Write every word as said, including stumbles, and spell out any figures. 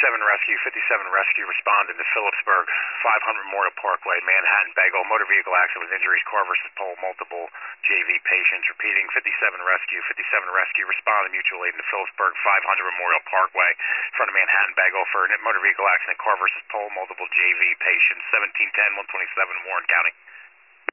fifty-seven Rescue, fifty-seven Rescue, responding to Phillipsburg, five hundred Memorial Parkway, Manhattan, Bagel, motor vehicle accident with injuries, car versus pole, multiple J V patients. Repeating, fifty-seven Rescue, fifty-seven Rescue, responding mutual aid to Phillipsburg, five hundred Memorial Parkway, in front of Manhattan, Bagel, for a motor vehicle accident, car versus pole, multiple J V patients. seventeen ten, one twenty-seven, Warren County.